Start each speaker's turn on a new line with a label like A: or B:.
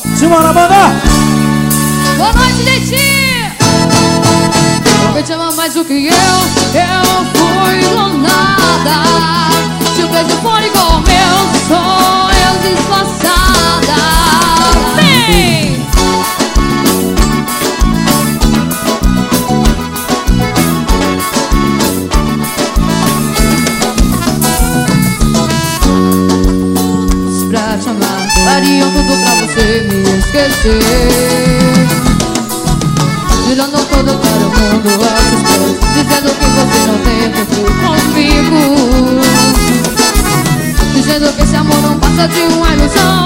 A: Simbora, banda!
B: Boa noite, Leitinho! Alguém te ama mais do que eu fui do nada. Te beijo for igual ao meu sonho disfarçada. Vem! Pra te amar, fariam tudo pra você me esquecer. Virando todo para o mundo aos seus pés, dizendo que você não tem futuro comigo, dizendo que esse amor não passa de uma ilusão.